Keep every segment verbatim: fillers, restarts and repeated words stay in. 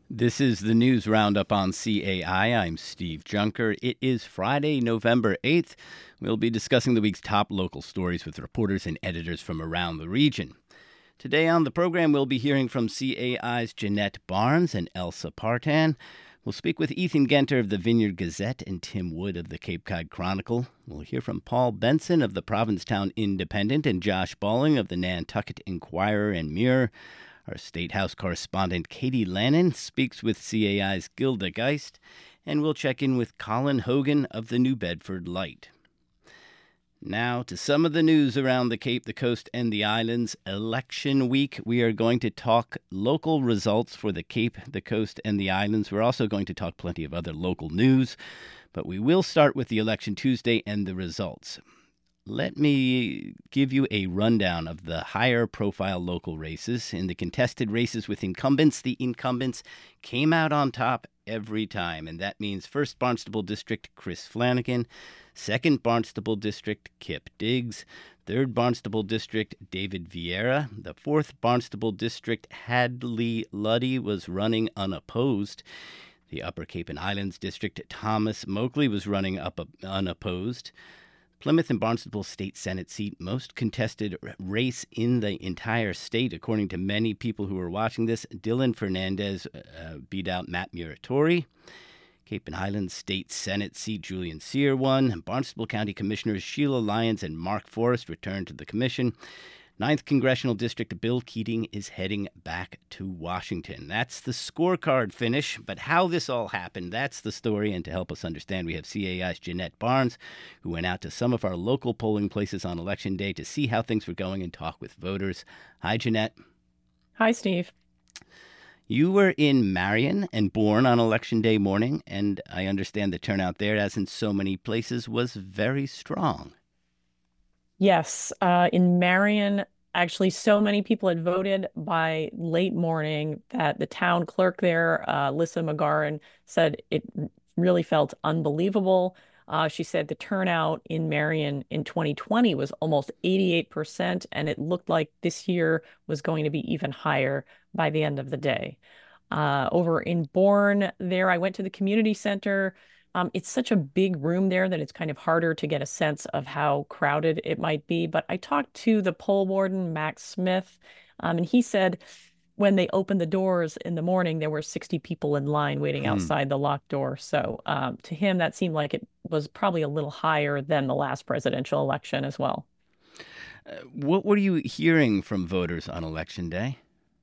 This is the News Roundup on C A I. I'm Steve Junker. It is Friday, November eighth. We'll be discussing the week's top local stories with reporters and editors from around the region. Today on the program, we'll be hearing from C A I's Jeanette Barnes and Elsa Partan. We'll speak with Ethan Genter of the Vineyard Gazette and Tim Wood of the Cape Cod Chronicle. We'll hear from Paul Benson of the Provincetown Independent and Josh Balling of the Nantucket Inquirer and Mirror. Our State House correspondent Katie Lannon speaks with C A I's Gilda Geist, and we'll check in with Colin Hogan of the New Bedford Light. Now to some of the news around the Cape, the Coast, and the Islands. Election week, we are going to talk local results for the Cape, the Coast, and the Islands. We're also going to talk plenty of other local news, but we will start with the election Tuesday and the results. Let me give you a rundown of the higher-profile local races. In the contested races with incumbents, the incumbents came out on top every time, and that means first Barnstable District, Chris Flanagan, second Barnstable District, Kip Diggs, third Barnstable District, David Vieira, the fourth Barnstable District, Hadley Luddy was running unopposed. The Upper Cape and Islands District, Thomas Moakley was running up unopposed. Plymouth and Barnstable State Senate seat, most contested race in the entire state, according to many people who were watching this. Dylan Fernandez uh, beat out Matt Muratori. Cape and Islands State Senate seat, Julian Sear won. Barnstable County Commissioners Sheila Lyons and Mark Forrest returned to the commission. Ninth Congressional District, Bill Keating is heading back to Washington. That's the scorecard finish, but how this all happened, that's the story. And to help us understand, we have C A I's Jeanette Barnes, who went out to some of our local polling places on Election Day to see how things were going and talk with voters. Hi, Jeanette. Hi, Steve. You were in Marion and Bourne on Election Day morning, and I understand the turnout there, as in so many places, was very strong. Yes, uh, in Marion, actually, so many people had voted by late morning that the town clerk there, uh, Lissa McGarren, said it really felt unbelievable. Uh, she said the turnout in Marion in twenty twenty was almost eighty-eight percent, and it looked like this year was going to be even higher by the end of the day. Uh, over in Bourne, there, I went to the community center. Um, it's such a big room there that it's kind of harder to get a sense of how crowded it might be. But I talked to the poll warden, Max Smith, um, and he said when they opened the doors in the morning, there were sixty people in line waiting hmm. outside the locked door. So um, to him, that seemed like it was probably a little higher than the last presidential election as well. Uh, what were you hearing from voters on Election Day?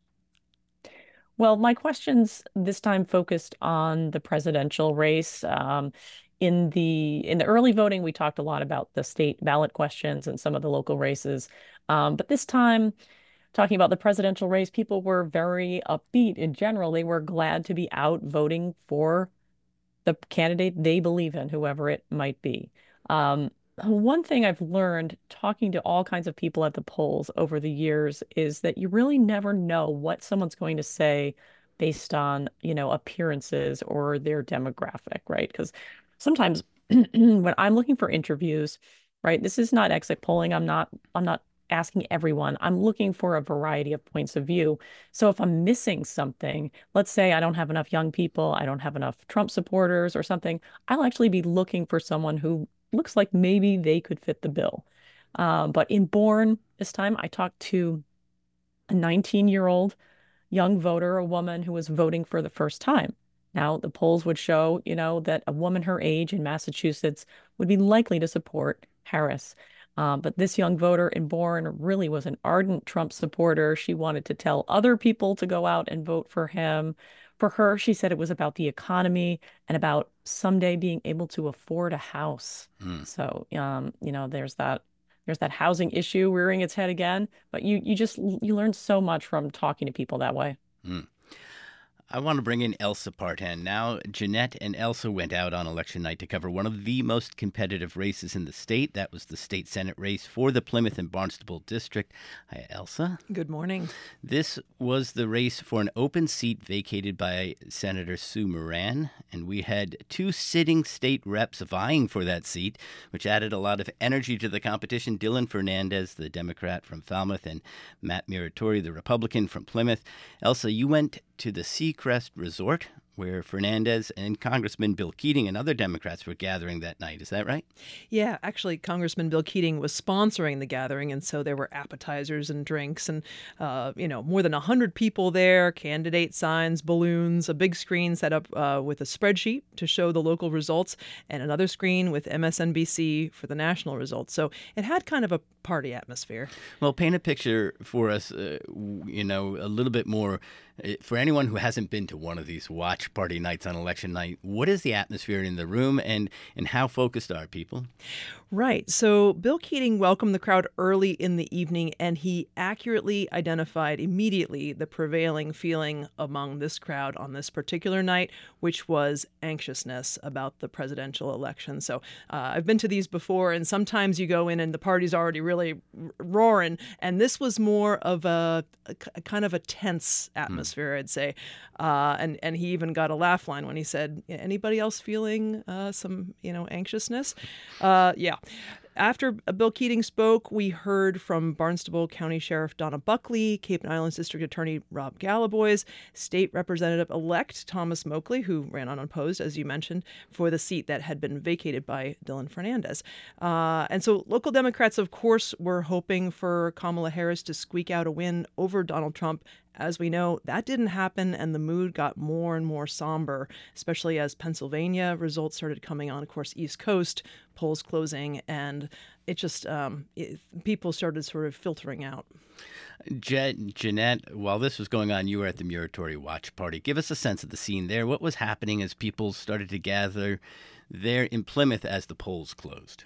Well, my questions this time focused on the presidential race. Um, in the in the early voting, we talked a lot about the state ballot questions and some of the local races. Um, but this time, talking about the presidential race, people were very upbeat in general. They were glad to be out voting for the candidate they believe in, whoever it might be. Um, One thing I've learned talking to all kinds of people at the polls over the years is that you really never know what someone's going to say based on, you know, appearances or their demographic, right? Because sometimes when I'm looking for interviews, right, this is not exit polling. I'm not, I'm not asking everyone. I'm looking for a variety of points of view. So if I'm missing something, let's say I don't have enough young people, I don't have enough Trump supporters or something, I'll actually be looking for someone who looks like maybe they could fit the bill. Um, but in Bourne this time, I talked to a nineteen-year-old young voter, a woman who was voting for the first time. Now, the polls would show, you know, that a woman her age in Massachusetts would be likely to support Harris. Um, but this young voter in Bourne really was an ardent Trump supporter. She wanted to tell other people to go out and vote for him. For her, she said it was about the economy and about someday being able to afford a house. Mm. So, um, you know, there's that there's that housing issue rearing its head again. But you you just you learn so much from talking to people that way. Mm. I want to bring in Elsa Partan now. Jeanette and Elsa went out on election night to cover one of the most competitive races in the state. That was the state Senate race for the Plymouth and Barnstable district. Hi, Elsa. Good morning. This was the race for an open seat vacated by Senator Sue Moran, and we had two sitting state reps vying for that seat, which added a lot of energy to the competition. Dylan Fernandez, the Democrat from Falmouth, and Matt Muratori, the Republican from Plymouth. Elsa, you went to the Sea Hillcrest Resort, where Fernandez and Congressman Bill Keating and other Democrats were gathering that night. Is that right? Yeah, actually, Congressman Bill Keating was sponsoring the gathering, and so there were appetizers and drinks and, uh, you know, more than one hundred people there, candidate signs, balloons, a big screen set up uh, with a spreadsheet to show the local results, and another screen with M S N B C for the national results. So it had kind of a party atmosphere. Well, paint a picture for us, uh, you know, a little bit more. For anyone who hasn't been to one of these watch party nights on election night, what is the atmosphere in the room, and, and how focused are people? Right. So Bill Keating welcomed the crowd early in the evening, and he accurately identified immediately the prevailing feeling among this crowd on this particular night, which was anxiousness about the presidential election. So uh, I've been to these before, and sometimes you go in and the party's already really roaring, and this was more of a, a, a kind of a tense atmosphere, mm. I'd say. Uh, and, and he even got a laugh line when he said, anybody else feeling uh, some, you know, anxiousness? Uh, yeah. After Bill Keating spoke, we heard from Barnstable County Sheriff Donna Buckley, Cape and Islands District Attorney Rob Galaboys, State Representative-elect Thomas Moakley, who ran unopposed, as you mentioned, for the seat that had been vacated by Dylan Fernandez. Uh, and so local Democrats, of course, were hoping for Kamala Harris to squeak out a win over Donald Trump. As we know, that didn't happen, and the mood got more and more somber, especially as Pennsylvania results started coming on, of course, East Coast, polls closing, and it just, um, it, people started sort of filtering out. Je- Jeanette, while this was going on, you were at the Muratori Watch Party. Give us a sense of the scene there. What was happening as people started to gather there in Plymouth as the polls closed?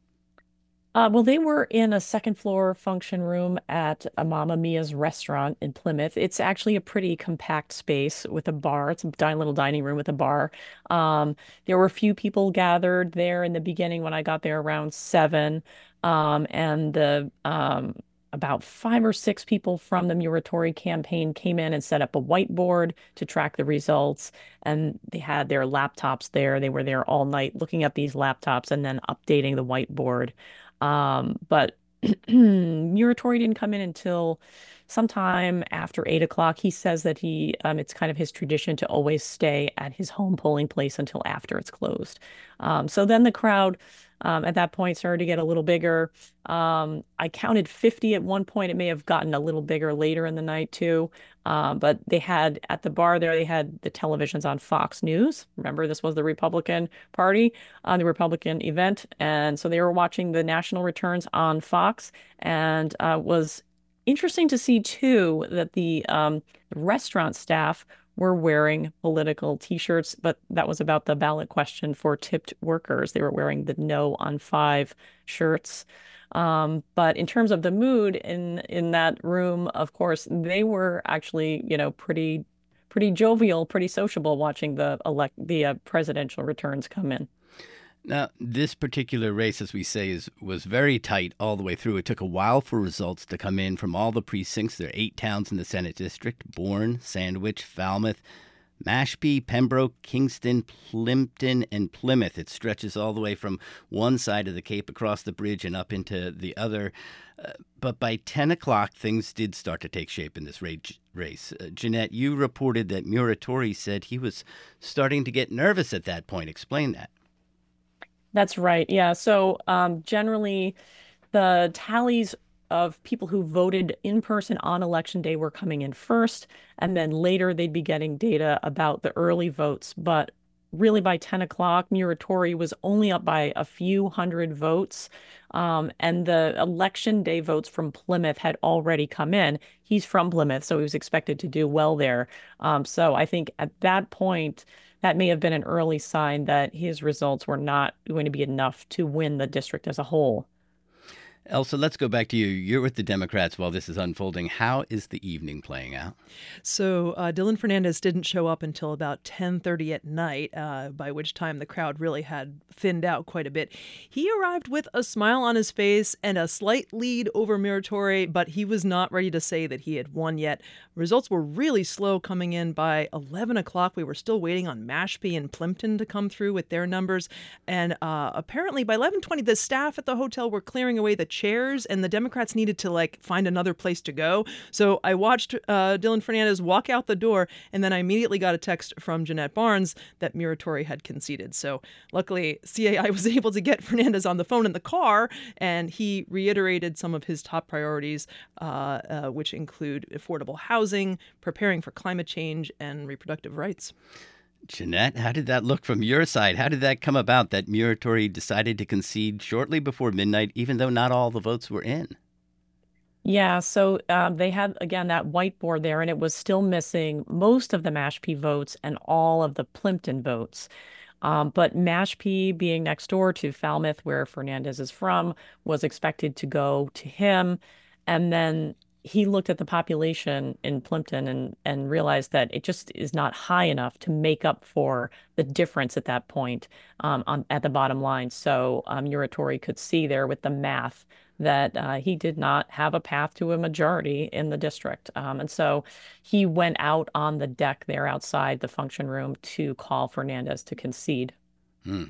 Uh, well, they were in a second floor function room at a Mamma Mia's restaurant in Plymouth. It's actually a pretty compact space with a bar. It's a di- little dining room with a bar. Um, there were a few people gathered there in the beginning when I got there around seven. Um, and the um, about five or six people from the Muratori campaign came in and set up a whiteboard to track the results. And they had their laptops there. They were there all night looking at these laptops and then updating the whiteboard. Um, but Muratori didn't come in until sometime after eight o'clock. He says that he, um, it's kind of his tradition to always stay at his home polling place until after it's closed. Um, so then the crowd, um, at that point started to get a little bigger. Um, I counted fifty at one point. It may have gotten a little bigger later in the night too. Um, but they had at the bar there, they had the televisions on Fox News. Remember, this was the Republican Party, uh, the Republican event. And so they were watching the national returns on Fox, and uh, was interesting to see, too, that the um, restaurant staff were wearing political T-shirts, but that was about the ballot question for tipped workers. They were wearing the No on Five shirts. Um, but in terms of the mood in in that room, of course, they were actually, you know, pretty pretty jovial, pretty sociable watching the elect the uh, presidential returns come in. Now, this particular race, as we say, is was very tight all the way through. It took a while for results to come in from all the precincts. There are eight towns in the Senate district: Bourne, Sandwich, Falmouth, Mashpee, Pembroke, Kingston, Plimpton, and Plymouth. It stretches all the way from one side of the Cape across the bridge and up into the other. Uh, but by ten o'clock, things did start to take shape in this race. Uh, Jeanette, you reported that Muratori said he was starting to get nervous at that point. Explain that. That's right. Yeah. So um, generally, the tallies of people who voted in person on election day were coming in first, and then later they'd be getting data about the early votes. But really, by ten o'clock, Muratori was only up by a few hundred votes, um, and the election day votes from Plymouth had already come in. He's from Plymouth, so he was expected to do well there. Um, so I think at that point, that may have been an early sign that his results were not going to be enough to win the district as a whole. Elsa, let's go back to you. You're with the Democrats while this is unfolding. How is the evening playing out? So uh, Dylan Fernandez didn't show up until about ten thirty at night, uh, by which time the crowd really had thinned out quite a bit. He arrived with a smile on his face and a slight lead over Muratori, but he was not ready to say that he had won yet. Results were really slow coming in. By eleven o'clock. We were still waiting on Mashpee and Plimpton to come through with their numbers. And uh, apparently by eleven twenty, the staff at the hotel were clearing away the chairs, and the Democrats needed to like find another place to go. So I watched uh, Dylan Fernandez walk out the door, and then I immediately got a text from Jeanette Barnes that Muratori had conceded. So luckily, C A I was able to get Fernandez on the phone in the car, and he reiterated some of his top priorities, uh, uh, which include affordable housing, preparing for climate change, and reproductive rights. Jeanette, how did that look from your side? How did that come about that Muratori decided to concede shortly before midnight, even though not all the votes were in? Yeah, so um, they had, again, that whiteboard there, and it was still missing most of the Mashpee votes and all of the Plimpton votes. Um, but Mashpee, being next door to Falmouth, where Fernandez is from, was expected to go to him. And then he looked at the population in Plimpton and and realized that it just is not high enough to make up for the difference at that point um, on at the bottom line. So um, Muratori could see there with the math that uh, he did not have a path to a majority in the district. Um, and so he went out on the deck there outside the function room to call Fernandez to concede. Hmm.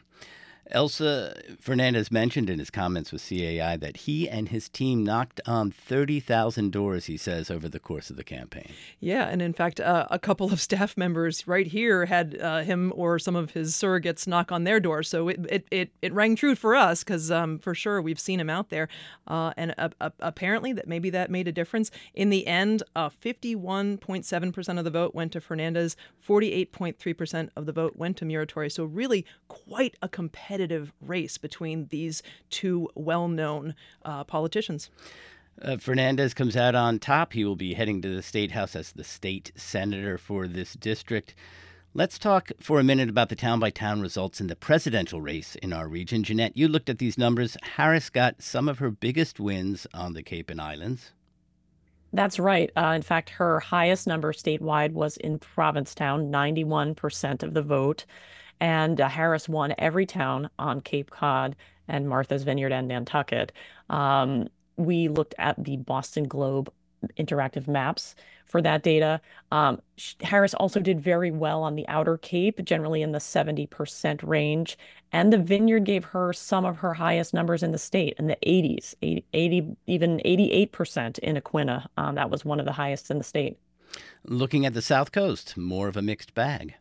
Elsa, Fernandez mentioned in his comments with C A I that he and his team knocked on thirty thousand doors, he says, over the course of the campaign. Yeah, and in fact, uh, a couple of staff members right here had uh, him or some of his surrogates knock on their door. So it it, it, it rang true for us because um, for sure we've seen him out there. Uh, and uh, uh, apparently that maybe that made a difference. In the end, uh, fifty-one point seven percent of the vote went to Fernandez, forty-eight point three percent of the vote went to Muratori. So really quite a competitive race between these two well-known uh, politicians. Uh, Fernandez comes out on top. He will be heading to the State House as the state senator for this district. Let's talk for a minute about the town-by-town results in the presidential race in our region. Jeanette, you looked at these numbers. Harris got some of her biggest wins on the Cape and Islands. That's right. Uh, in fact, her highest number statewide was in Provincetown, ninety-one percent of the vote. And uh, Harris won every town on Cape Cod and Martha's Vineyard and Nantucket. Um, we looked at the Boston Globe interactive maps for that data. Um, Harris also did very well on the Outer Cape, generally in the seventy percent range. And the Vineyard gave her some of her highest numbers in the state, in the eighties, eighty, eighty even eighty-eight percent in Aquina. Um, that was one of the highest in the state. Looking at the South Coast, more of a mixed bag.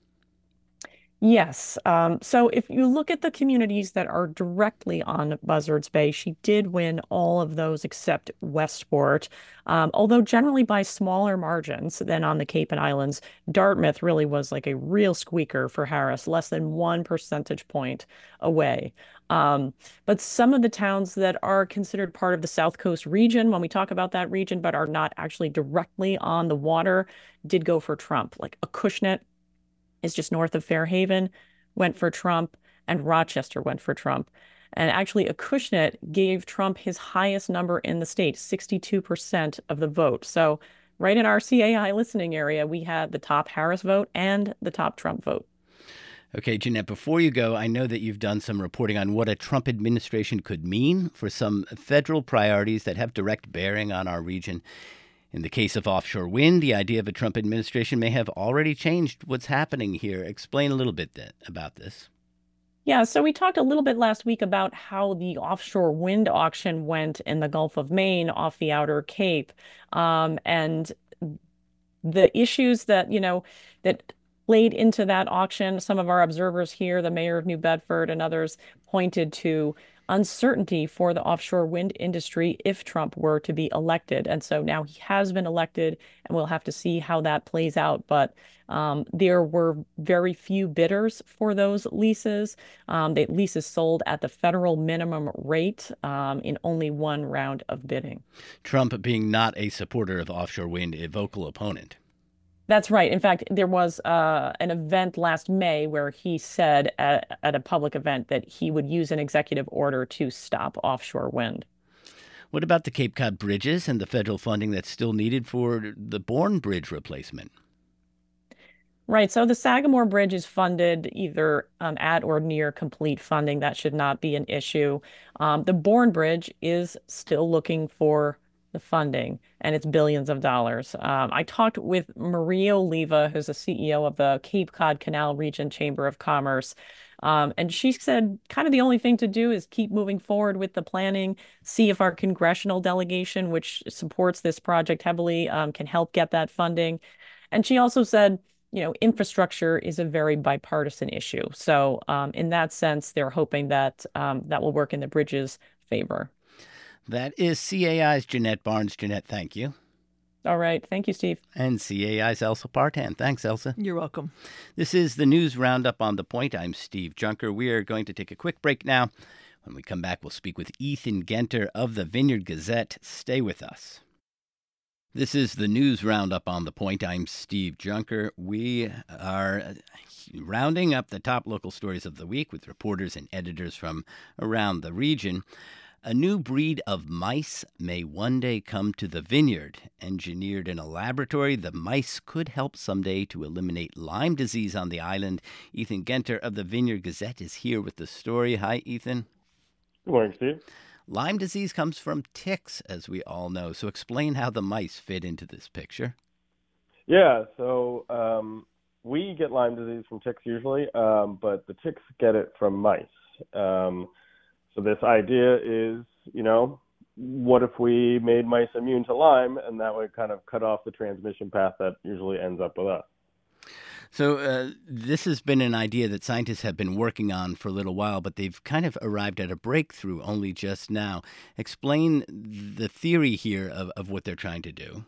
Yes. Um, so if you look at the communities that are directly on Buzzards Bay, she did win all of those except Westport, um, although generally by smaller margins than on the Cape and Islands. Dartmouth really was like a real squeaker for Harris, less than one percentage point away. Um, but some of the towns that are considered part of the South Coast region, when we talk about that region, but are not actually directly on the water, did go for Trump, like Acushnet is just north of Fairhaven, went for Trump, and Rochester went for Trump. And actually, Acushnet gave Trump his highest number in the state, sixty-two percent of the vote. So right in our C A I listening area, we had the top Harris vote and the top Trump vote. Okay, Jeanette, before you go, I know that you've done some reporting on what a Trump administration could mean for some federal priorities that have direct bearing on our region. In the case of offshore wind, the idea of a Trump administration may have already changed what's happening here. Explain a little bit that, about this. Yeah, so we talked a little bit last week about how the offshore wind auction went in the Gulf of Maine off the Outer Cape. Um, and the issues that, you know, that played into that auction, some of our observers here, the mayor of New Bedford and others, pointed to uncertainty for the offshore wind industry if Trump were to be elected. And so now he has been elected, and we'll have to see how that plays out. But um, there were very few bidders for those leases. Um, the leases sold at the federal minimum rate um, in only one round of bidding. Trump being not a supporter of offshore wind, a vocal opponent. That's right. In fact, there was uh, an event last May where he said at, at a public event that he would use an executive order to stop offshore wind. What about the Cape Cod bridges and the federal funding that's still needed for the Bourne Bridge replacement? Right. So the Sagamore Bridge is funded either um, at or near complete funding. That should not be an issue. Um, the Bourne Bridge is still looking for the funding, and it's billions of dollars. Um, I talked with Maria Oliva, who's the C E O of the Cape Cod Canal Region Chamber of Commerce. Um, and she said kind of the only thing to do is keep moving forward with the planning, see if our congressional delegation, which supports this project heavily, um, can help get that funding. And she also said, you know, infrastructure is a very bipartisan issue. So um, in that sense, they're hoping that um, that will work in the bridge's favor. That is C A I's Jeanette Barnes. Jeanette, thank you. All right. Thank you, Steve. And C A I's Elsa Partan. Thanks, Elsa. You're welcome. This is the News Roundup on The Point. I'm Steve Junker. We are going to take a quick break now. When we come back, we'll speak with Ethan Genter of the Vineyard Gazette. Stay with us. This is the News Roundup on The Point. I'm Steve Junker. We are rounding up the top local stories of the week with reporters and editors from around the region. A new breed of mice may one day come to the vineyard. Engineered in a laboratory, the mice could help someday to eliminate Lyme disease on the island. Ethan Genter of the Vineyard Gazette is here with the story. Hi, Ethan. Good morning, Steve. Lyme disease comes from ticks, as we all know. So explain how the mice fit into this picture. Yeah, so um, we get Lyme disease from ticks usually, um, but the ticks get it from mice. Um, so this idea is, you know, what if we made mice immune to Lyme, and that would kind of cut off the transmission path that usually ends up with us. So uh, this has been an idea that scientists have been working on for a little while, but they've kind of arrived at a breakthrough only just now. Explain the theory here of, of what they're trying to do.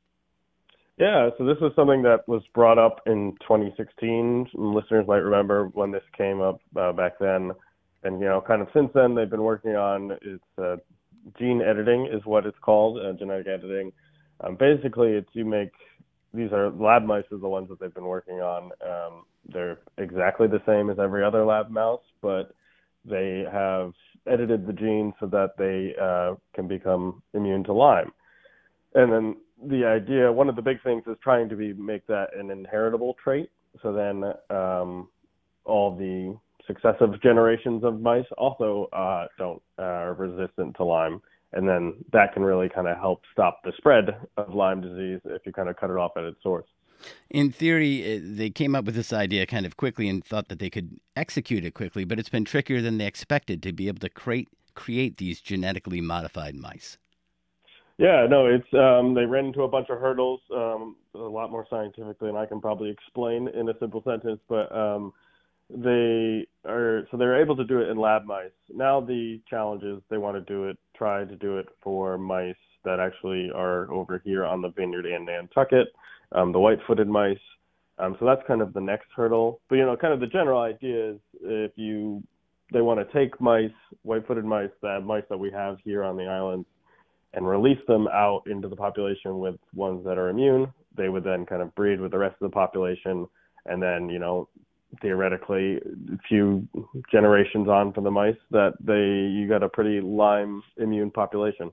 Yeah, so this was something that was brought up in twenty sixteen. Listeners might remember when this came up uh, back then. And, you know, kind of since then, they've been working on it's uh, gene editing is what it's called, uh, genetic editing. Um, basically, it's you make, these are lab mice is the ones that they've been working on. Um, they're exactly the same as every other lab mouse, but they have edited the gene so that they uh, can become immune to Lyme. And then the idea, one of the big things is trying to be make that an inheritable trait. So then um, all the successive generations of mice also uh, don't uh, are resistant to Lyme. And then that can really kind of help stop the spread of Lyme disease if you kind of cut it off at its source. In theory, they came up with this idea kind of quickly and thought that they could execute it quickly, but it's been trickier than they expected to be able to create create these genetically modified mice. Yeah, no, it's um, they ran into a bunch of hurdles, um, a lot more scientifically than I can probably explain in a simple sentence, but um, they are so they're able to do it in lab mice. Now the challenge is they want to do it, try to do it for mice that actually are over here on the vineyard in Nantucket, um, the white-footed mice. Um, so that's kind of the next hurdle. But you know, kind of the general idea is if you they want to take mice, white-footed mice, that mice that we have here on the island, and release them out into the population with ones that are immune. They would then kind of breed with the rest of the population, and then you know. Theoretically, a few generations on for the mice, that they you got a pretty Lyme immune population.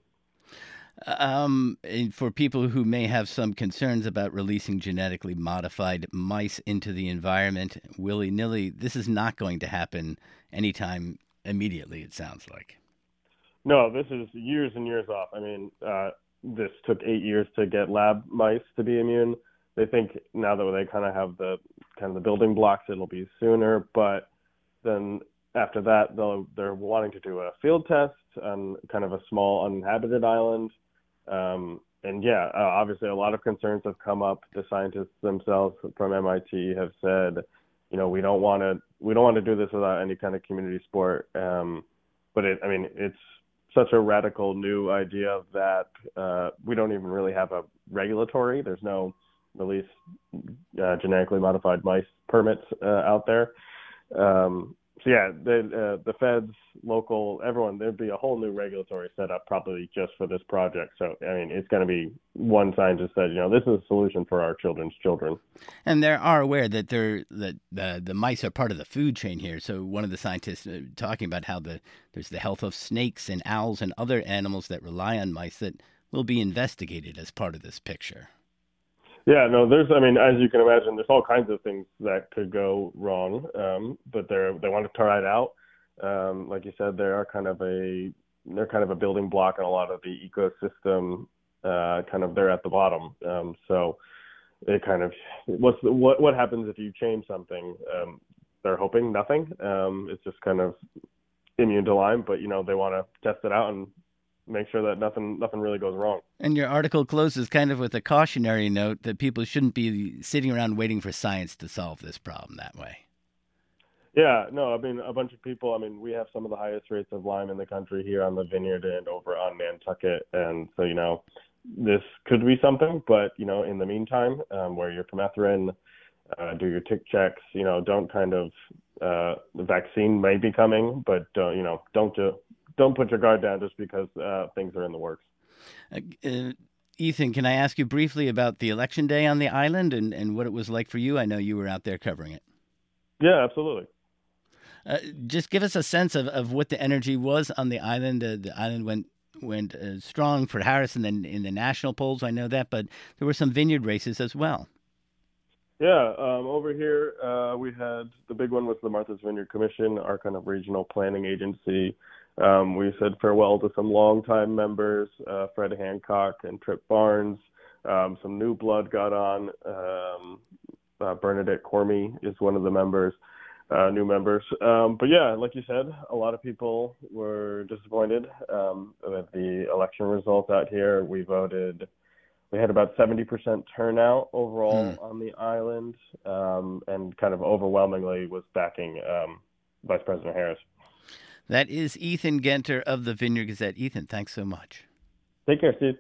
Um, and for people who may have some concerns about releasing genetically modified mice into the environment willy-nilly, this is not going to happen anytime immediately, it sounds like. No, this is years and years off. I mean, uh, this took eight years to get lab mice to be immune. They think now that they kind of have the kind of the building blocks, it'll be sooner. But then after that, they'll they're wanting to do a field test on kind of a small uninhabited island. Um, and yeah, uh, obviously a lot of concerns have come up. The scientists themselves from M I T have said, you know, we don't want to we don't want to do this without any kind of community support. Um, but it, I mean, it's such a radical new idea that uh, we don't even really have a regulatory. There's no release uh, genetically modified mice permits uh, out there. Um, so yeah, the uh, the feds, local, everyone, there'd be a whole new regulatory setup probably just for this project. So I mean, it's going to be one scientist said, you know, this is a solution for our children's children. And they are aware that they're that the the mice are part of the food chain here. So one of the scientists uh, talking about how the there's the health of snakes and owls and other animals that rely on mice that will be investigated as part of this picture. Yeah, no, there's, I mean, as you can imagine, there's all kinds of things that could go wrong, um, but they're, they want to try it out. Um, like you said, they are kind of a, they're kind of a building block in a lot of the ecosystem uh, kind of they're at the bottom. Um, so it kind of what's the, what what happens if you change something? Um, they're hoping nothing. Um, it's just kind of immune to Lyme, but you know they want to test it out and make sure that nothing nothing really goes wrong. And your article closes kind of with a cautionary note that people shouldn't be sitting around waiting for science to solve this problem that way. Yeah, no, I mean, a bunch of people, I mean, we have some of the highest rates of Lyme in the country here on the Vineyard and over on Nantucket. And so, you know, this could be something, but, you know, in the meantime, um, wear your permethrin, uh, do your tick checks, you know, don't kind of, uh, the vaccine may be coming, but, don't, you know, don't, uh, don't put your guard down just because uh, things are in the works. Uh, uh, Ethan, can I ask you briefly about the election day on the island and, and what it was like for you? I know you were out there covering it. Yeah, absolutely. Uh, just give us a sense of, of what the energy was on the island. Uh, the island went went uh, strong for Harris, and then in the national polls, I know that, but there were some vineyard races as well. Yeah, um, over here uh, we had the big one was the Martha's Vineyard Commission, our kind of regional planning agency. Um, we said farewell to some longtime members, uh, Fred Hancock and Trip Barnes. Um, some new blood got on. Um, uh, Bernadette Cormie is one of the members. Uh, new members. Um, but yeah, like you said, a lot of people were disappointed um, with the election results out here. We voted, we had about seventy percent turnout overall mm. on the island, um, and kind of overwhelmingly was backing um, Vice President Harris. That is Ethan Genter of the Vineyard Gazette. Ethan, thanks so much. Take care, Steve.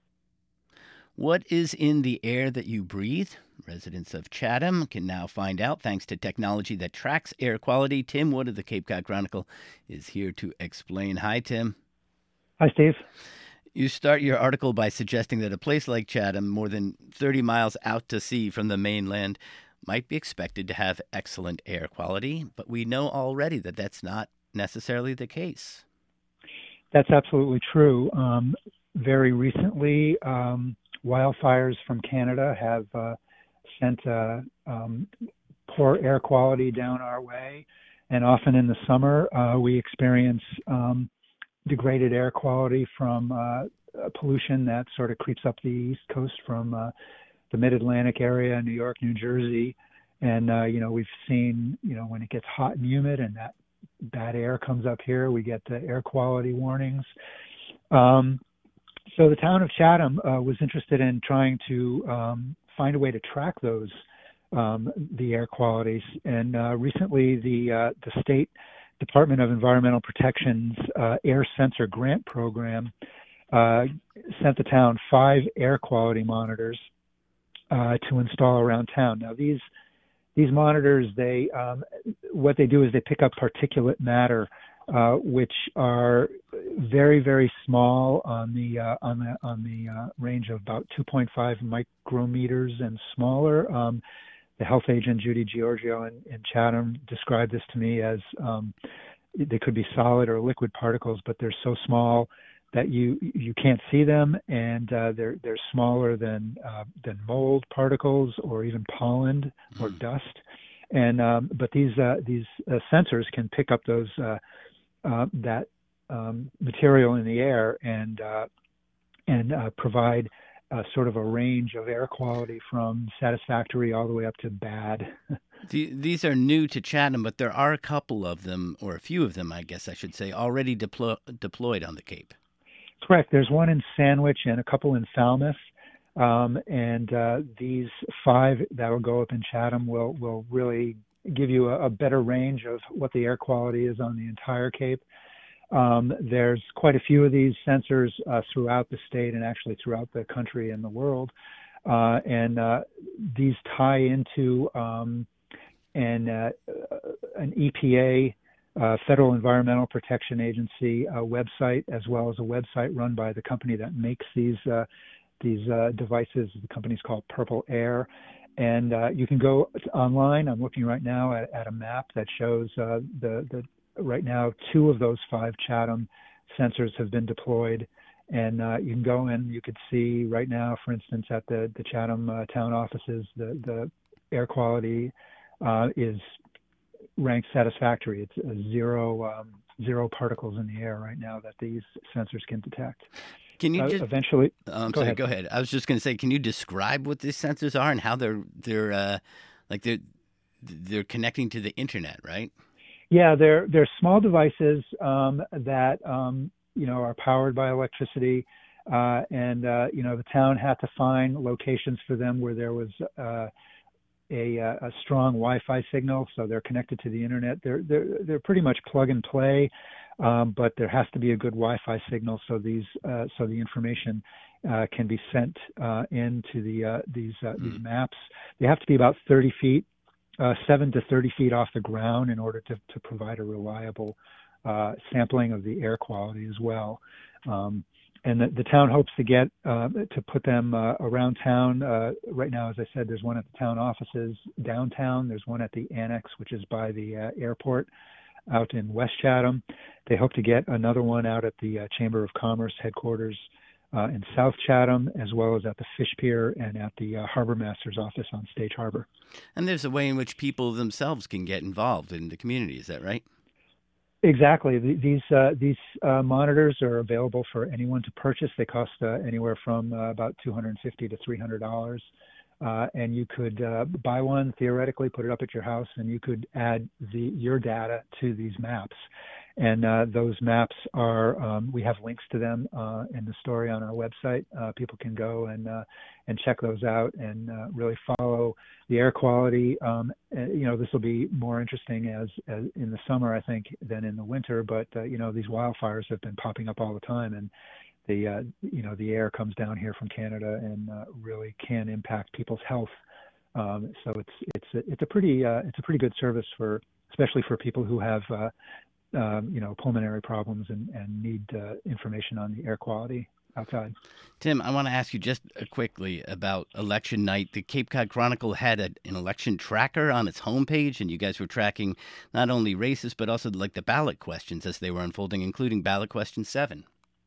What is in the air that you breathe? Residents of Chatham can now find out thanks to technology that tracks air quality. Tim Wood of the Cape Cod Chronicle is here to explain. Hi, Tim. Hi, Steve. You start your article by suggesting that a place like Chatham, more than thirty miles out to sea from the mainland, might be expected to have excellent air quality, but we know already that that's not necessarily the case. That's absolutely true. Um, very recently, um, wildfires from Canada have uh, sent uh, um, poor air quality down our way, and often in the summer uh, we experience um, degraded air quality from uh, pollution that sort of creeps up the East Coast from uh, the Mid-Atlantic area, New York, New Jersey, and uh, you know we've seen you know when it gets hot and humid and that bad air comes up here, we get the air quality warnings. Um, so the town of Chatham uh, was interested in trying to um, find a way to track those, um, the air qualities. And uh, recently the uh, the State Department of Environmental Protection's uh, Air Sensor Grant Program uh, sent the town five air quality monitors uh, to install around town. Now these These monitors, they um, what they do is they pick up particulate matter, uh, which are very, very small on the uh, on the on the uh, range of about two point five micrometers and smaller. Um, the health agent Judy Giorgio in, in Chatham described this to me as um, they could be solid or liquid particles, but they're so small that you you can't see them, and uh, they're they're smaller than uh, than mold particles or even pollen or mm. dust. And um, but these uh, these uh, sensors can pick up those uh, uh, that um, material in the air and uh, and uh, provide uh, sort of a range of air quality from satisfactory all the way up to bad. These are new to Chatham, but there are a couple of them, or a few of them, I guess I should say, already deplo- deployed on the Cape. Correct. There's one in Sandwich and a couple in Falmouth. Um, and uh, these five that will go up in Chatham will, will really give you a, a better range of what the air quality is on the entire Cape. Um, there's quite a few of these sensors uh, throughout the state and actually throughout the country and the world. Uh, and uh, these tie into um, an, uh, an E P A Uh, Federal Environmental Protection Agency uh, website, as well as a website run by the company that makes these uh, these uh, devices. The company's called Purple Air, and uh, you can go online. I'm looking right now at, at a map that shows uh, the the right now two of those five Chatham sensors have been deployed, and uh, you can go and you could see right now, for instance, at the the Chatham uh, town offices, the the air quality uh, is ranked satisfactory. It's a zero um, zero particles in the air right now that these sensors can detect. Can you uh, just eventually? Um, go sorry, ahead. Go ahead. I was just going to say, can you describe what these sensors are and how they're they're uh, like they're they're connecting to the internet, right? Yeah, they're they're small devices um, that um, you know are powered by electricity, uh, and uh, you know the town had to find locations for them where there was uh, a, a strong Wi-Fi signal, so they're connected to the internet. They're they're they're pretty much plug and play, um, but there has to be a good Wi-Fi signal so these uh, so the information uh, can be sent uh, into the uh, these uh, mm. these maps. They have to be about thirty feet. Uh, seven to thirty feet off the ground in order to, to provide a reliable uh, sampling of the air quality as well. Um, and the, the town hopes to get uh, to put them uh, around town. Uh, right now, as I said, there's one at the town offices downtown. There's one at the annex, which is by the uh, airport out in West Chatham. They hope to get another one out at the uh, Chamber of Commerce headquarters Uh, in South Chatham, as well as at the Fish Pier and at the uh, Harbor Master's office on Stage Harbor. And there's a way in which people themselves can get involved in the community. Is that right? Exactly. The, these uh, these uh, monitors are available for anyone to purchase. They cost uh, anywhere from uh, about two hundred fifty dollars to three hundred dollars. Uh, and you could uh, buy one, theoretically, put it up at your house, and you could add the your data to these maps. And uh, those maps are, um, we have links to them uh, in the story on our website. Uh, people can go and uh, and check those out and uh, really follow the air quality. Um, and, you know, this will be more interesting as, as in the summer, I think, than in the winter. But, uh, you know, these wildfires have been popping up all the time. And the, uh, you know, the air comes down here from Canada and uh, really can impact people's health. Um, so it's it's a, it's a pretty uh, it's a pretty good service for, especially for people who have uh, Um, you know, pulmonary problems and, and need uh, information on the air quality outside. Tim, I want to ask you just quickly about election night. The Cape Cod Chronicle had a, an election tracker on its homepage, and you guys were tracking not only races, but also like the ballot questions as they were unfolding, including ballot question seven.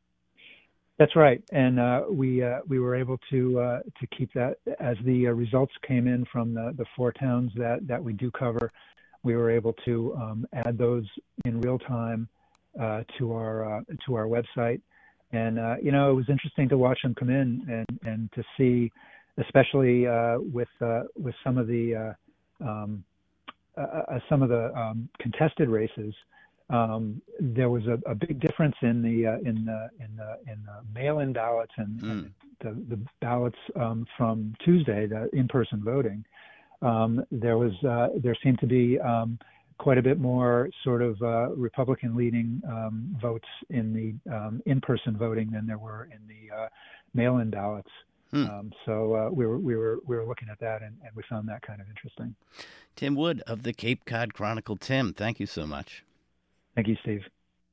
That's right, and uh, we uh, we were able to uh, to keep that as the uh, results came in from the, the four towns that, that we do cover. We were able to um, add those in real time uh, to our uh, to our website, and uh, you know it was interesting to watch them come in and, and to see, especially uh, with uh, with some of the uh, um, uh, some of the um, contested races. Um, there was a, a big difference in the uh, in the in the in the mail-in ballots and, mm. and the, the ballots um, from Tuesday, the in-person voting. Um, there was, uh, there seemed to be um, quite a bit more sort of uh, Republican-leaning um, votes in the um, in-person voting than there were in the uh, mail-in ballots. Hmm. Um, so uh, we were we were we were looking at that, and, and we found that kind of interesting. Tim Wood of the Cape Cod Chronicle. Tim, thank you so much. Thank you, Steve.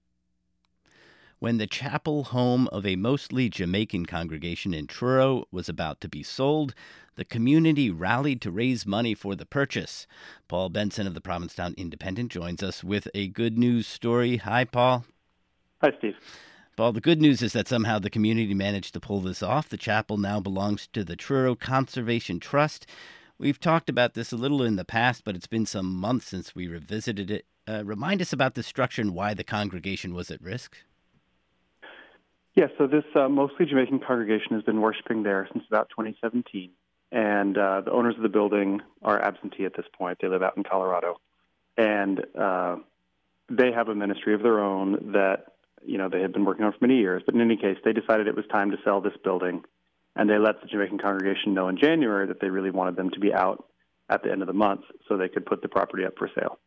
When the chapel home of a mostly Jamaican congregation in Truro was about to be sold, the community rallied to raise money for the purchase. Paul Benson of the Provincetown Independent joins us with a good news story. Hi, Paul. Hi, Steve. Paul, the good news is that somehow the community managed to pull this off. The chapel now belongs to the Truro Conservation Trust. We've talked about this a little in the past, but it's been some months since we revisited it. Uh, remind us about the structure and why the congregation was at risk. Yeah, so this uh, mostly Jamaican congregation has been worshiping there since about twenty seventeen, and uh, the owners of the building are absentee at this point. They live out in Colorado, and uh, they have a ministry of their own that, you know, they had been working on for many years. But in any case, they decided it was time to sell this building, and they let the Jamaican congregation know in January that they really wanted them to be out at the end of the month so they could put the property up for sale.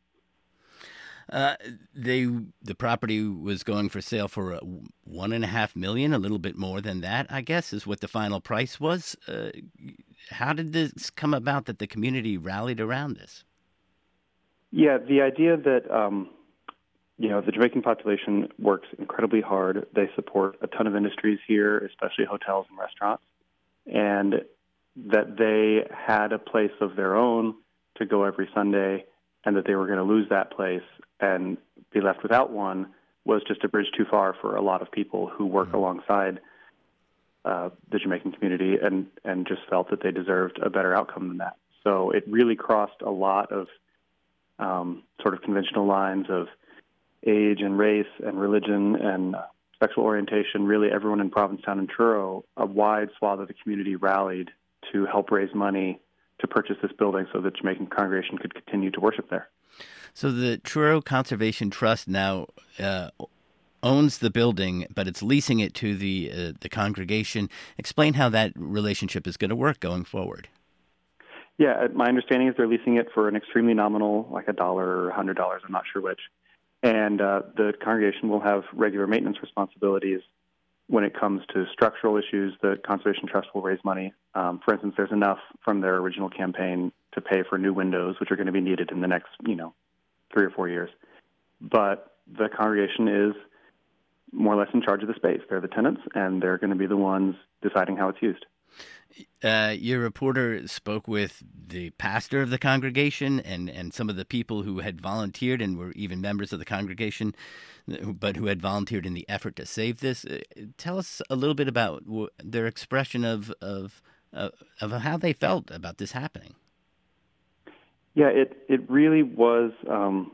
Uh, they the property was going for sale for uh, one and a half million, a little bit more than that, I guess, is what the final price was. Uh, how did this come about that the community rallied around this? Yeah, the idea that um, you know the Jamaican population works incredibly hard. They support a ton of industries here, especially hotels and restaurants, and that they had a place of their own to go every Sunday, and that they were going to lose that place and be left without one was just a bridge too far for a lot of people who work mm-hmm. alongside uh, the Jamaican community and, and just felt that they deserved a better outcome than that. So it really crossed a lot of um, sort of conventional lines of age and race and religion and uh, sexual orientation, really everyone in Provincetown and Truro, a wide swath of the community rallied to help raise money to purchase this building so that the Jamaican congregation could continue to worship there. So the Truro Conservation Trust now uh, owns the building, but it's leasing it to the uh, the congregation. Explain how that relationship is going to work going forward. Yeah, my understanding is they're leasing it for an extremely nominal, like a dollar or a hundred dollars, I'm not sure which. And uh, the congregation will have regular maintenance responsibilities when it comes to structural issues. The Conservation Trust will raise money. Um, for instance, there's enough from their original campaign to pay for new windows, which are going to be needed in the next, you know, three or four years. But the congregation is more or less in charge of the space. They're the tenants, and they're going to be the ones deciding how it's used. Uh, your reporter spoke with the pastor of the congregation and, and some of the people who had volunteered and were even members of the congregation, but who had volunteered in the effort to save this. Uh, tell us a little bit about w- their expression of of uh, of how they felt about this happening. Yeah, it it really was. Um,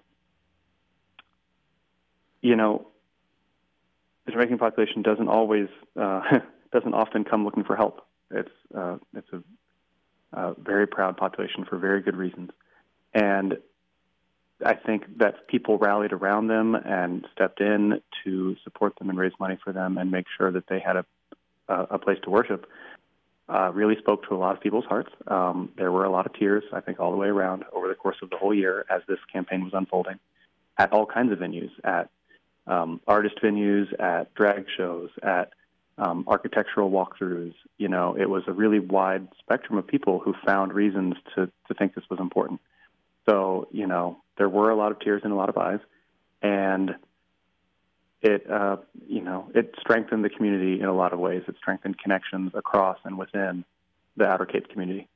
you know, the Jamaican population doesn't always uh, doesn't often come looking for help. It's uh, it's a, a very proud population for very good reasons, and I think that people rallied around them and stepped in to support them and raise money for them and make sure that they had a a, a place to worship. Uh, really spoke to a lot of people's hearts. Um, there were a lot of tears, I think, all the way around over the course of the whole year as this campaign was unfolding, at all kinds of venues, at um, artist venues, at drag shows, at Um, architectural walkthroughs. You know, it was a really wide spectrum of people who found reasons to, to think this was important. So, you know, there were a lot of tears and a lot of eyes, and it, uh, you know, it strengthened the community in a lot of ways. It strengthened connections across and within the Outer Cape community.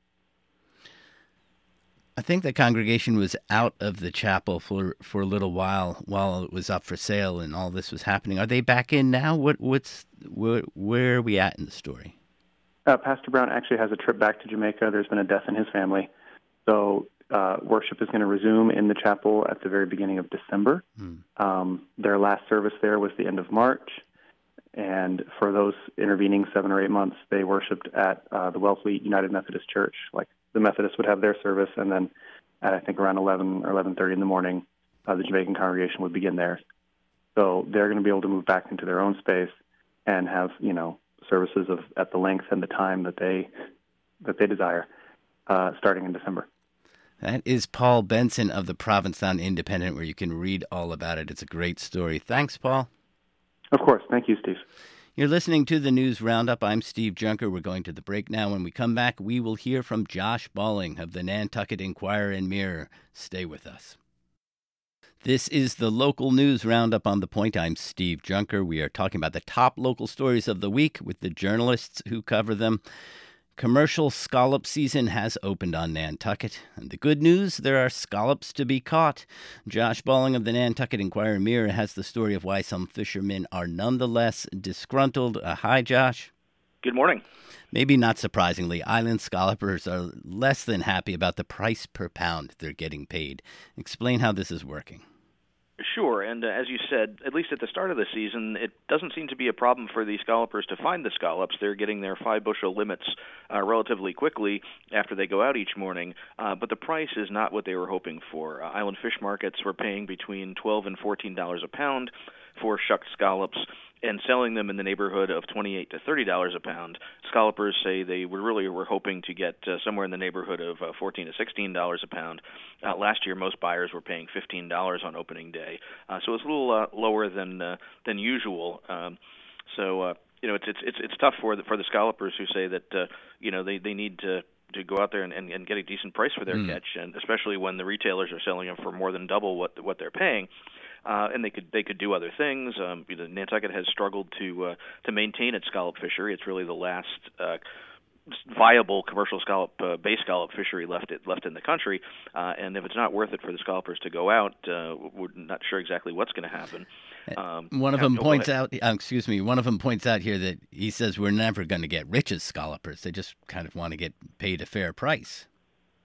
I think the congregation was out of the chapel for, for a little while while it was up for sale and all this was happening. Are they back in now? What what's where, where are we at in the story? Uh, Pastor Brown actually has a trip back to Jamaica. There's been a death in his family, so uh, worship is going to resume in the chapel at the very beginning of December. Hmm. Um, their last service there was the end of March, and for those intervening seven or eight months, they worshipped at uh, the Wellfleet United Methodist Church. Like, the Methodists would have their service, and then at, I think, around eleven or eleven thirty in the morning, uh, the Jamaican congregation would begin theirs. So they're going to be able to move back into their own space and have, you know, services of at the length and the time that they that they desire, uh, starting in December. That is Paul Benson of the Provincetown Independent, where you can read all about it. It's a great story. Thanks, Paul. Of course. Thank you, Steve. You're listening to the News Roundup. I'm Steve Junker. We're going to the break now. When we come back, we will hear from Josh Balling of the Nantucket Enquirer and Mirror. Stay with us. This is the local news roundup on The Point. I'm Steve Junker. We are talking about the top local stories of the week with the journalists who cover them. Commercial scallop season has opened on Nantucket. And the good news, there are scallops to be caught. Josh Balling of the Nantucket Enquirer and Mirror has the story of why some fishermen are nonetheless disgruntled. Uh, hi, Josh. Good morning. Maybe not surprisingly, island scallopers are less than happy about the price per pound they're getting paid. Explain how this is working. Sure, and uh, as you said, at least at the start of the season, it doesn't seem to be a problem for the scallopers to find the scallops. They're getting their five-bushel limits uh, relatively quickly after they go out each morning, uh, but the price is not what they were hoping for. Uh, island fish markets were paying between twelve dollars and fourteen dollars a pound for shucked scallops and selling them in the neighborhood of twenty-eight to thirty dollars a pound. Scallopers say they were really were hoping to get uh, somewhere in the neighborhood of uh, fourteen to sixteen dollars a pound. Uh, last year, most buyers were paying fifteen dollars on opening day, uh, so it's a little uh, lower than uh, than usual. Um, so uh, you know, it's it's it's it's tough for the for the scallopers who say that uh, you know they, they need to. to go out there and, and, and get a decent price for their mm. catch, and especially when the retailers are selling them for more than double what what they're paying. Uh, and they could they could do other things. Um, you know, Nantucket has struggled to uh, to maintain its scallop fishery. It's really the last uh, viable commercial scallop uh, bay scallop fishery left it left in the country. Uh, and if it's not worth it for the scallopers to go out, uh, we're not sure exactly what's going to happen. Um, one of them points out, uh, excuse me, one of them points out here that he says we're never going to get rich as scallopers. They just kind of want to get paid a fair price.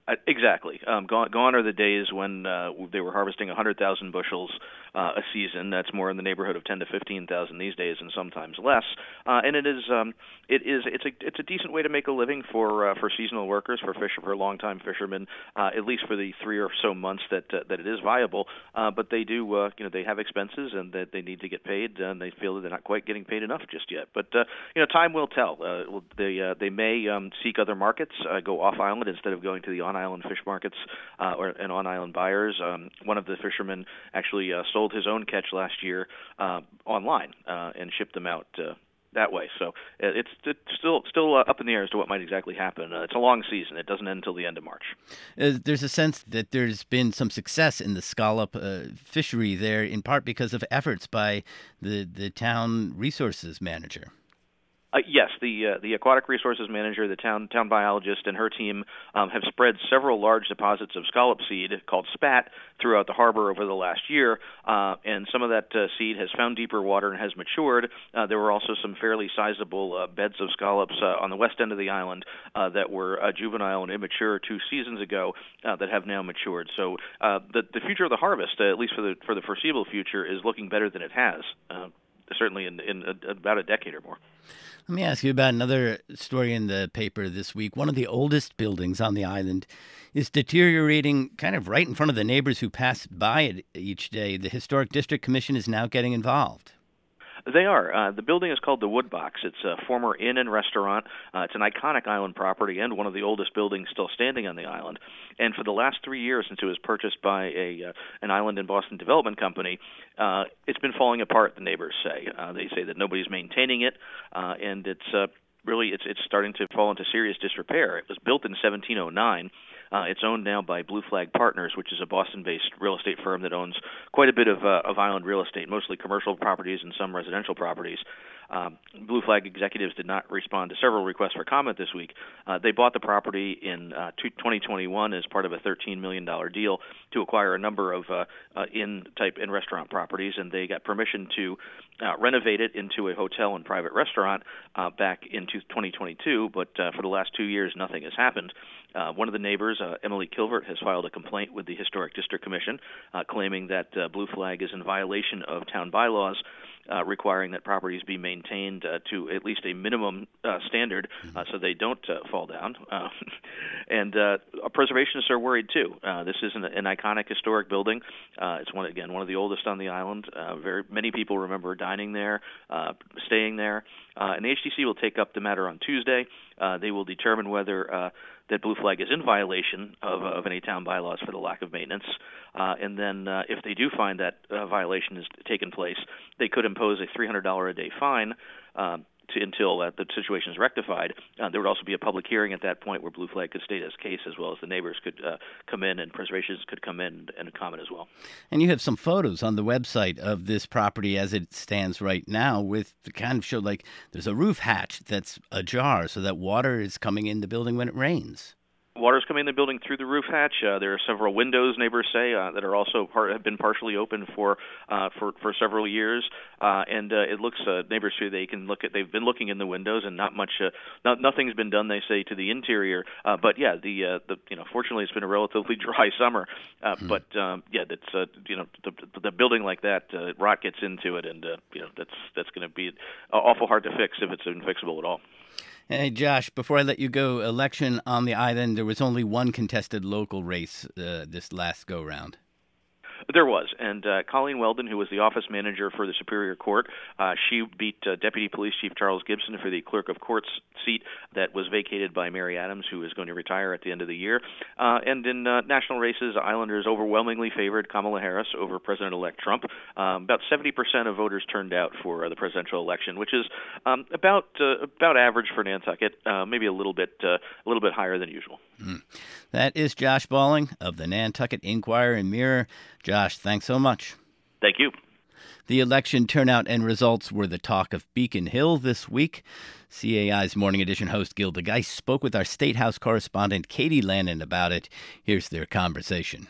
Uh, exactly. Um, gone, gone are the days when uh, they were harvesting one hundred thousand bushels uh, a season. That's more in the neighborhood of ten to fifteen thousand these days, and sometimes less. Uh, and it is, um, it is, it's a, it's a decent way to make a living for uh, for seasonal workers, for fish, for longtime fishermen, uh, at least for the three or so months that uh, that it is viable. Uh, but they do, uh, you know, they have expenses and that they need to get paid, and they feel that they're not quite getting paid enough just yet. But uh, you know, time will tell. Uh, they uh, they may um, seek other markets, uh, go off island instead of going to the on island fish markets uh, or and on-island buyers. Um, one of the fishermen actually uh, sold his own catch last year uh, online uh, and shipped them out uh, that way. So it's, it's still still uh, up in the air as to what might exactly happen. Uh, it's a long season. It doesn't end until the end of March. Uh, there's a sense that there's been some success in the scallop uh, fishery there, in part because of efforts by the, the town resources manager. Uh, yes, the uh, the aquatic resources manager, the town town biologist, and her team um, have spread several large deposits of scallop seed called spat throughout the harbor over the last year, uh, and some of that uh, seed has found deeper water and has matured. Uh, there were also some fairly sizable uh, beds of scallops uh, on the west end of the island uh, that were uh, juvenile and immature two seasons ago uh, that have now matured. So uh, the the future of the harvest, uh, at least for the for the foreseeable future, is looking better than it has, uh, certainly in in a, about a decade or more. Let me ask you about another story in the paper this week. One of the oldest buildings on the island is deteriorating kind of right in front of the neighbors who pass by it each day. The Historic District Commission is now getting involved. They are. Uh, the building is called the Woodbox. It's a former inn and restaurant. Uh, it's an iconic island property and one of the oldest buildings still standing on the island. And for the last three years, since it was purchased by a uh, an island and Boston development company, uh, it's been falling apart, the neighbors say. Uh, they say that nobody's maintaining it, uh, and it's uh, really it's it's starting to fall into serious disrepair. It was built in seventeen oh nine. Uh, it's owned now by Blue Flag Partners, which is a Boston-based real estate firm that owns quite a bit of, uh, of island real estate, mostly commercial properties and some residential properties. Um, Blue Flag executives did not respond to several requests for comment this week. Uh, they bought the property in uh, twenty twenty-one as part of a thirteen million dollars deal to acquire a number of uh, uh, inn-type and restaurant properties, and they got permission to uh, renovate it into a hotel and private restaurant uh, back in twenty twenty-two, but uh, for the last two years, nothing has happened. Uh, one of the neighbors, uh, Emily Kilvert, has filed a complaint with the Historic District Commission uh, claiming that uh, Blue Flag is in violation of town bylaws uh, requiring that properties be maintained uh, to at least a minimum uh, standard uh, so they don't uh, fall down. Uh, and uh, preservationists are worried, too. Uh, this is an, an iconic historic building. Uh, it's, one again, one of the oldest on the island. Uh, very many people remember dining there, uh, staying there. Uh, and the H D C will take up the matter on Tuesday. Uh, they will determine whether uh, that Blue Flag is in violation of, of any town bylaws for the lack of maintenance. Uh, and then uh, if they do find that uh, violation has taken place, they could impose a three hundred dollars a day fine uh, to, until uh, the situation is rectified. Uh, there would also be a public hearing at that point where Blue Flag could state its case, as well as the neighbors could uh, come in and preservationists could come in and comment as well. And you have some photos on the website of this property as it stands right now, with the kind of show like there's a roof hatch that's ajar so that water is coming in the building when it rains. Water's coming in the building through the roof hatch. Uh, there are several windows, neighbors say, uh, that are also part, have been partially open for uh, for, for several years. Uh, and uh, it looks, uh, neighbors say they can look at. They've been looking in the windows, and not much, uh, not, nothing's been done. They say to the interior. Uh, but yeah, the uh, the you know, fortunately, it's been a relatively dry summer. Uh, mm. But um, yeah, that's uh, you know, the, the building like that, uh, rot gets into it, and uh, you know, that's that's going to be awful hard to fix if it's unfixable at all. Hey, Josh, before I let you go, election on the island, there was only one contested local race uh, this last go-round. There was, and uh, Colleen Weldon, who was the office manager for the Superior Court, uh, she beat uh, Deputy Police Chief Charles Gibson for the Clerk of Court's seat that was vacated by Mary Adams, who is going to retire at the end of the year. Uh, and in uh, national races, Islanders overwhelmingly favored Kamala Harris over President-elect Trump. Um, about seventy percent of voters turned out for uh, the presidential election, which is um, about uh, about average for Nantucket, uh, maybe a little bit uh, a little bit higher than usual. Mm. That is Josh Balling of the Nantucket Inquirer and Mirror. Josh, thanks so much. Thank you. The election turnout and results were the talk of Beacon Hill this week. C A I's Morning Edition host Gilda Geist spoke with our State House correspondent Katie Lannon about it. Here's their conversation.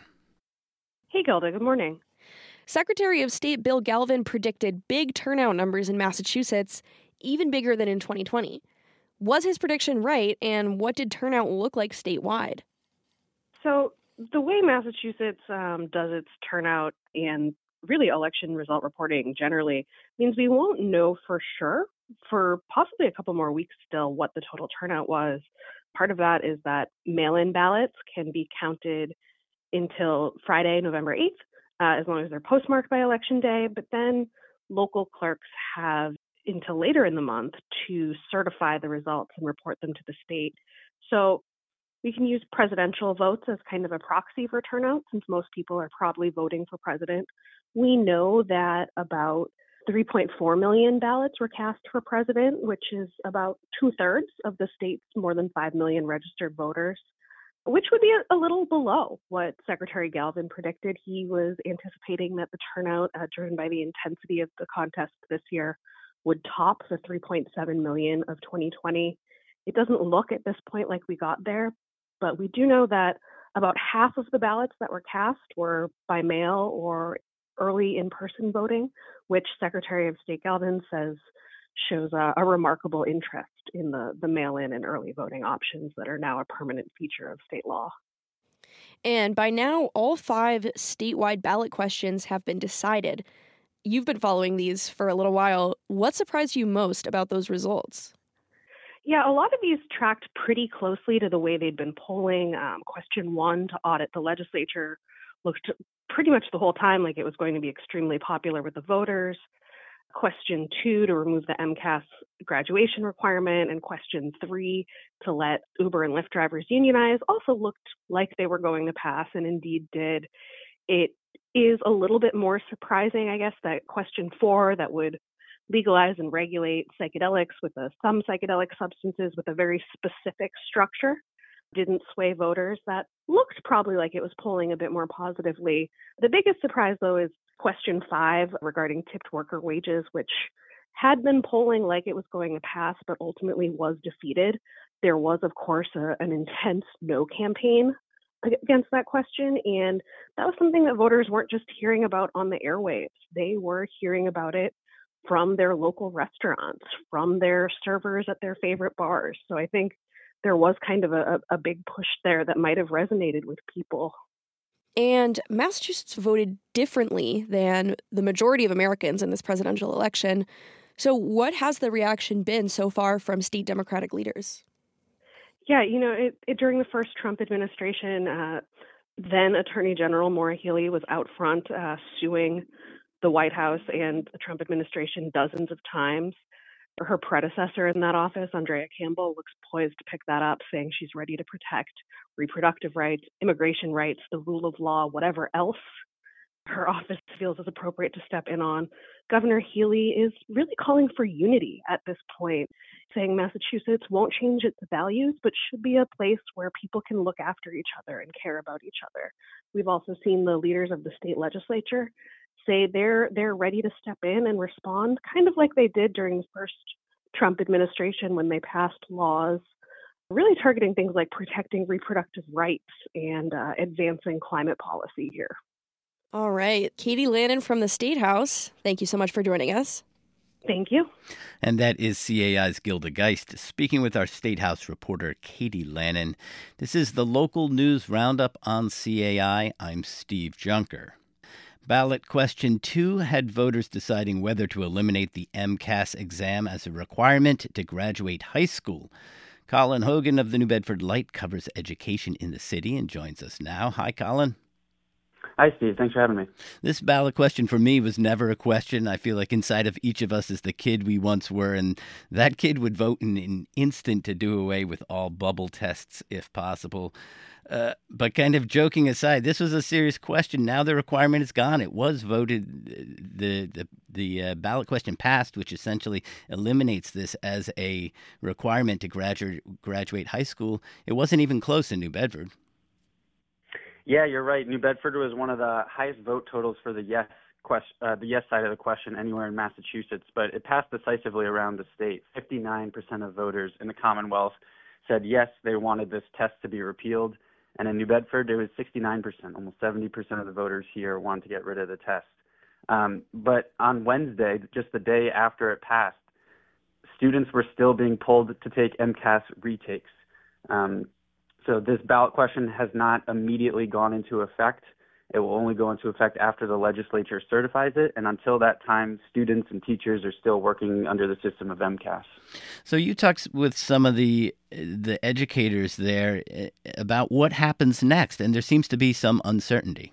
Hey, Gilda. Good morning. Secretary of State Bill Galvin predicted big turnout numbers in Massachusetts, even bigger than in twenty twenty. Was his prediction right, and what did turnout look like statewide? So the way Massachusetts um, does its turnout and really election result reporting generally means we won't know for sure for possibly a couple more weeks still what the total turnout was. Part of that is that mail-in ballots can be counted until Friday, November eighth, uh, as long as they're postmarked by Election Day. But then local clerks have until later in the month to certify the results and report them to the state. So we can use presidential votes as kind of a proxy for turnout, since most people are probably voting for president. We know that about three point four million ballots were cast for president, which is about two-thirds of the state's more than five million registered voters, which would be a, a little below what Secretary Galvin predicted. He was anticipating that the turnout, uh, driven by the intensity of the contest this year, would top the three point seven million of twenty twenty. It doesn't look at this point like we got there, but we do know that about half of the ballots that were cast were by mail or early in-person voting, which Secretary of State Galvin says shows a, a remarkable interest in the, the mail-in and early voting options that are now a permanent feature of state law. And by now, all five statewide ballot questions have been decided. You've been following these for a little while. What surprised you most about those results? Yeah, a lot of these tracked pretty closely to the way they'd been polling. Um, question one, to audit the legislature, looked pretty much the whole time like it was going to be extremely popular with the voters. Question two, to remove the MCAS graduation requirement, and question three, to let Uber and Lyft drivers unionize, also looked like they were going to pass, and indeed did. It is a little bit more surprising, I guess, that question four, that would legalize and regulate psychedelics with a, some psychedelic substances with a very specific structure, didn't sway voters. That looked probably like it was polling a bit more positively. The biggest surprise, though, is question five regarding tipped worker wages, which had been polling like it was going to pass, but ultimately was defeated. There was, of course, a, an intense no campaign against that question, and that was something that voters weren't just hearing about on the airwaves. They were hearing about it from their local restaurants, from their servers at their favorite bars. So I think there was kind of a, a big push there that might have resonated with people. And Massachusetts voted differently than the majority of Americans in this presidential election. So what has the reaction been so far from state Democratic leaders? Yeah, you know, it, it, during the first Trump administration, uh, then Attorney General Maura Healey was out front uh, suing the White House and the Trump administration dozens of times. Her predecessor in that office, Andrea Campbell, looks poised to pick that up, saying she's ready to protect reproductive rights, immigration rights, the rule of law, whatever else her office feels is appropriate to step in on. Governor Healey is really calling for unity at this point, saying Massachusetts won't change its values, but should be a place where people can look after each other and care about each other. We've also seen the leaders of the state legislature say they're they're ready to step in and respond, kind of like they did during the first Trump administration when they passed laws really targeting things like protecting reproductive rights and uh, advancing climate policy here. All right. Katie Lannon from the State House, thank you so much for joining us. Thank you. And that is C A I's Gilda Geist speaking with our State House reporter, Katie Lannon. This is the local news roundup on C A I. I'm Steve Junker. Ballot question two had voters deciding whether to eliminate the MCAS exam as a requirement to graduate high school. Colin Hogan of the New Bedford Light covers education in the city and joins us now. Hi, Colin. Hi, Steve. Thanks for having me. This ballot question for me was never a question. I feel like inside of each of us is the kid we once were, and that kid would vote in an instant to do away with all bubble tests if possible. Uh, but kind of joking aside, this was a serious question. Now the requirement is gone. It was voted, the the, the uh, ballot question passed, which essentially eliminates this as a requirement to graduate graduate high school. It wasn't even close in New Bedford. Yeah, you're right. New Bedford was one of the highest vote totals for the yes question, uh, the yes side of the question anywhere in Massachusetts, but it passed decisively around the state. fifty-nine percent of voters in the Commonwealth said yes, they wanted this test to be repealed. And in New Bedford, it was sixty-nine percent, almost seventy percent of the voters here wanted to get rid of the test. Um, but on Wednesday, just the day after it passed, students were still being pulled to take MCAS retakes. Um, So this ballot question has not immediately gone into effect. It will only go into effect after the legislature certifies it, and until that time, students and teachers are still working under the system of MCAS. So you talked with some of the the educators there about what happens next, and there seems to be some uncertainty.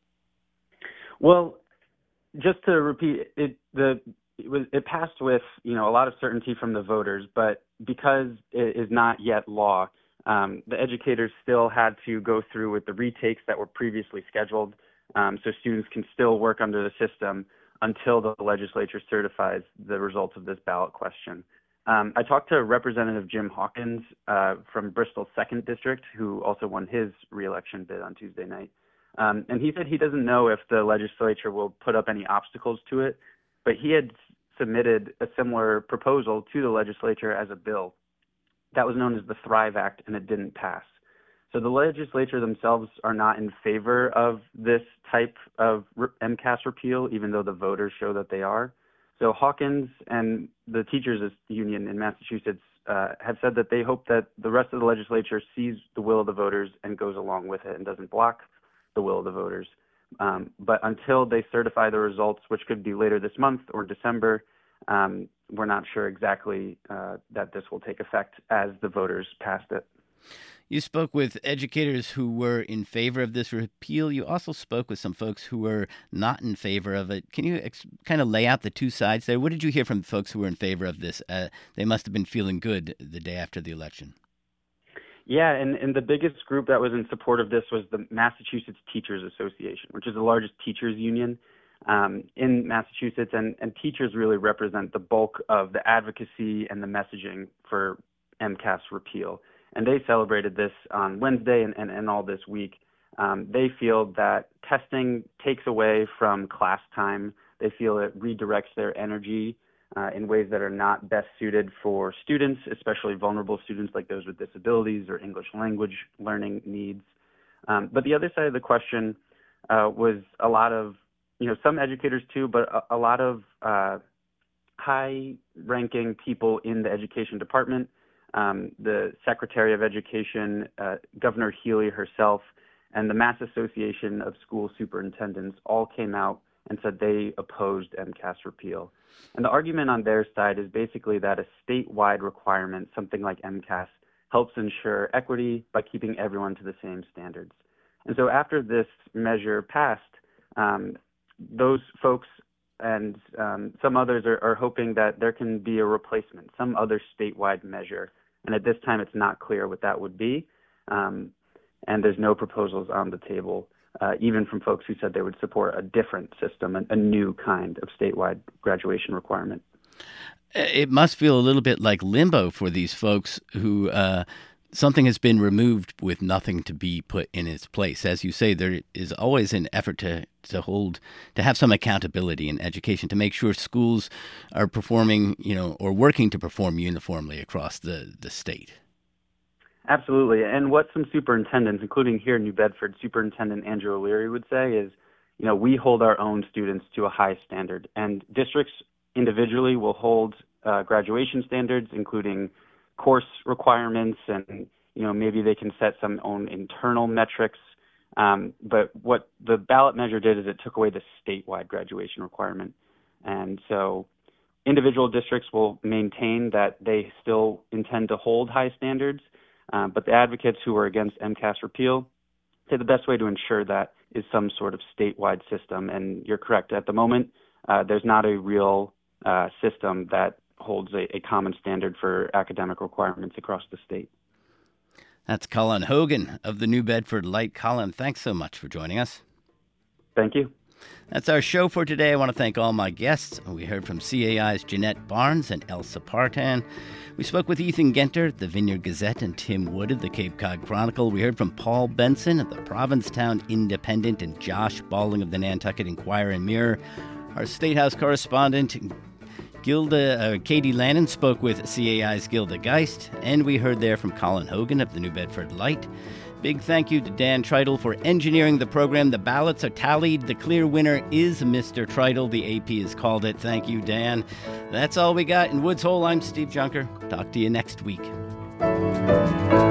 Well, just to repeat, it the it was it passed with you know a lot of certainty from the voters, but because it is not yet law, Um, the educators still had to go through with the retakes that were previously scheduled, um, so students can still work under the system until the legislature certifies the results of this ballot question. Um, I talked to Representative Jim Hawkins uh, from Bristol's second District, who also won his reelection bid on Tuesday night. Um, and he said he doesn't know if the legislature will put up any obstacles to it, but he had submitted a similar proposal to the legislature as a bill. That was known as the Thrive Act, and it didn't pass. So the legislature themselves are not in favor of this type of MCAS repeal, even though the voters show that they are. So Hawkins and the teachers union in Massachusetts uh, have said that they hope that the rest of the legislature sees the will of the voters and goes along with it and doesn't block the will of the voters. Um, but until they certify the results, which could be later this month or December, um, we're not sure exactly uh, that this will take effect as the voters passed it. You spoke with educators who were in favor of this repeal. You also spoke with some folks who were not in favor of it. Can you ex- kind of lay out the two sides there? What did you hear from folks who were in favor of this? Uh, they must have been feeling good the day after the election. Yeah, and, and the biggest group that was in support of this was the Massachusetts Teachers Association, which is the largest teachers union um, in Massachusetts, and, and teachers really represent the bulk of the advocacy and the messaging for MCAS repeal. And they celebrated this on Wednesday and, and, and all this week. Um, they feel that testing takes away from class time. They feel it redirects their energy uh, in ways that are not best suited for students, especially vulnerable students like those with disabilities or English language learning needs. Um, but the other side of the question uh, was a lot of, you know, some educators too, but a, a lot of uh, high-ranking people in the education department. Um, the Secretary of Education, uh, Governor Healy herself, and the Mass Association of School Superintendents all came out and said they opposed MCAS repeal. And the argument on their side is basically that a statewide requirement, something like MCAS, helps ensure equity by keeping everyone to the same standards. And so after this measure passed, um, those folks and um, some others are, are hoping that there can be a replacement, some other statewide measure. And at this time, it's not clear what that would be. Um, and there's no proposals on the table, uh, even from folks who said they would support a different system, a, a new kind of statewide graduation requirement. It must feel a little bit like limbo for these folks who uh, something has been removed with nothing to be put in its place. As you say, there is always an effort to, to hold, to have some accountability in education, to make sure schools are performing, you know, or working to perform uniformly across the, the state. Absolutely. And what some superintendents, including here in New Bedford, Superintendent Andrew O'Leary would say is, you know, we hold our own students to a high standard, and districts individually will hold uh, graduation standards, including course requirements, and you know maybe they can set some own internal metrics. Um, but what the ballot measure did is it took away the statewide graduation requirement, and so individual districts will maintain that they still intend to hold high standards. Um, but the advocates who are against MCAS repeal say the best way to ensure that is some sort of statewide system. And you're correct. At the moment, uh, there's not a real uh, system that holds a, a common standard for academic requirements across the state. That's Colin Hogan of the New Bedford Light. Colin, thanks so much for joining us. Thank you. That's our show for today. I want to thank all my guests. We heard from C A I's Jeanette Barnes and Elsa Partan. We spoke with Ethan Genter, the Vineyard Gazette, and Tim Wood of the Cape Cod Chronicle. We heard from Paul Benson of the Provincetown Independent and Josh Balling of the Nantucket Enquirer and Mirror. Our State House correspondent, Gilda, uh, Katie Lannon, spoke with C A I's Gilda Geist, and we heard there from Colin Hogan of the New Bedford Light. Big thank you to Dan Tritle for engineering the program. The ballots are tallied. The clear winner is Mister Tritle. The A P has called it. Thank you, Dan. That's all we got in Woods Hole. I'm Steve Junker. Talk to you next week.